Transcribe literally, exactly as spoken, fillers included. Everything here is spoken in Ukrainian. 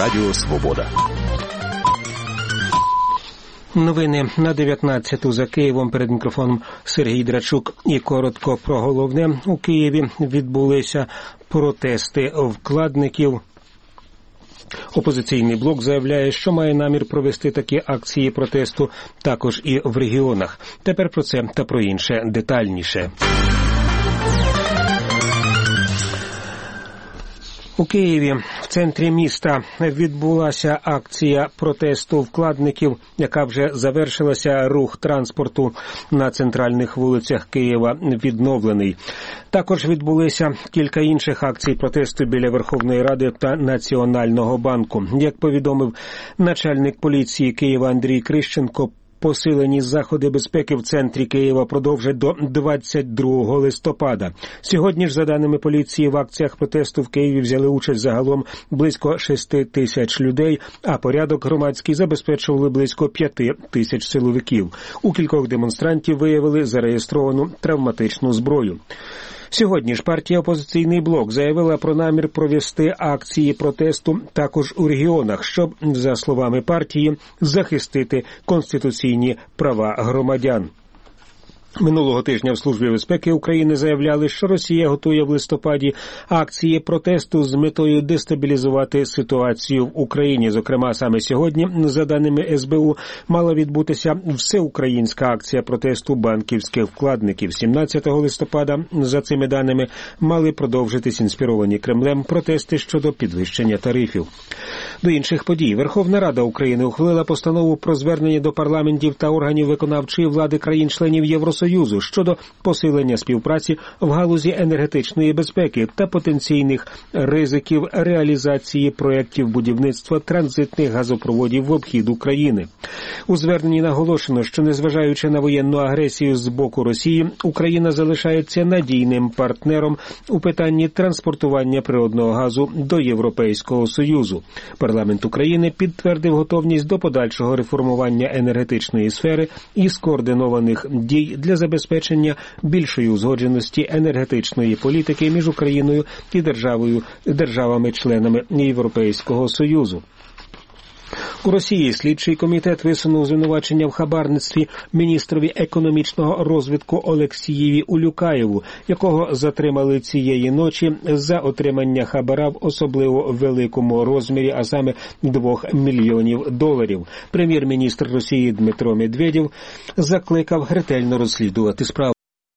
Радіо Свобода. Новини на дев'ятнадцяту за Києвом. Перед мікрофоном Сергій Драчук. І коротко про головне. У Києві відбулися протести вкладників. Опозиційний блок заявляє, що має намір провести такі акції протесту також і в регіонах. Тепер про це та про інше детальніше. У Києві, в центрі міста, відбулася акція протесту вкладників, яка вже завершилася. Рух транспорту на центральних вулицях Києва відновлений. Також відбулися кілька інших акцій протесту біля Верховної Ради та Національного банку. Як повідомив начальник поліції Києва Андрій Крищенко, посилені заходи безпеки в центрі Києва продовжать до двадцять другого листопада. Сьогодні ж, за даними поліції, в акціях протесту в Києві взяли участь загалом близько шести тисяч людей, а порядок громадський забезпечували близько п'яти тисяч силовиків. У кількох демонстрантів виявили зареєстровану травматичну зброю. Сьогодні ж партія «Опозиційний блок» заявила про намір провести акції протесту також у регіонах, щоб, за словами партії, захистити конституційні права громадян. Минулого тижня в Службі безпеки України заявляли, що Росія готує в листопаді акції протесту з метою дестабілізувати ситуацію в Україні. Зокрема, саме сьогодні, за даними ес бе у, мала відбутися всеукраїнська акція протесту банківських вкладників. сімнадцятого листопада, за цими даними, мали продовжитись інспіровані Кремлем протести щодо підвищення тарифів. До інших подій. Верховна Рада України ухвалила постанову про звернення до парламентів та органів виконавчої влади країн-членів Євросоюзу щодо посилення співпраці в галузі енергетичної безпеки та потенційних ризиків реалізації проєктів будівництва транзитних газопроводів в обхід України. У зверненні наголошено, що незважаючи на воєнну агресію з боку Росії, Україна залишається надійним партнером у питанні транспортування природного газу до Європейського Союзу. Парламент України підтвердив готовність до подальшого реформування енергетичної сфери і скоординованих дій для забезпечення більшої узгодженості енергетичної політики між Україною і державою, державами-членами Європейського Союзу. У Росії слідчий комітет висунув звинувачення в хабарництві міністрові економічного розвитку Олексієві Улюкаєву, якого затримали цієї ночі за отримання хабара в особливо великому розмірі, а саме двох мільйонів доларів. Прем'єр-міністр Росії Дмитро Медведєв закликав ретельно розслідувати справу.